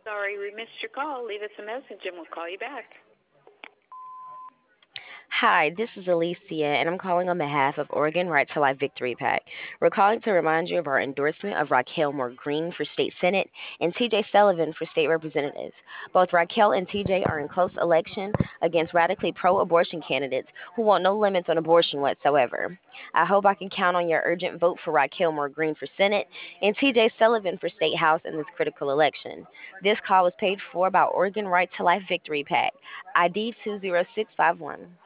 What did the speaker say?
Sorry we missed your call. Leave us a message and we'll call you back. Hi, this is Alicia, and I'm calling on behalf of Oregon Right to Life Victory PAC. We're calling to remind you of our endorsement of Raquel Moore Green for State Senate and TJ Sullivan for State Representative. Both Raquel and TJ are in close election against radically pro abortion candidates who want no limits on abortion whatsoever. I hope I can count on your urgent vote for Raquel Moore Green for Senate and TJ Sullivan for State House in this critical election. This call was paid for by Oregon Right to Life Victory PAC, ID 20651.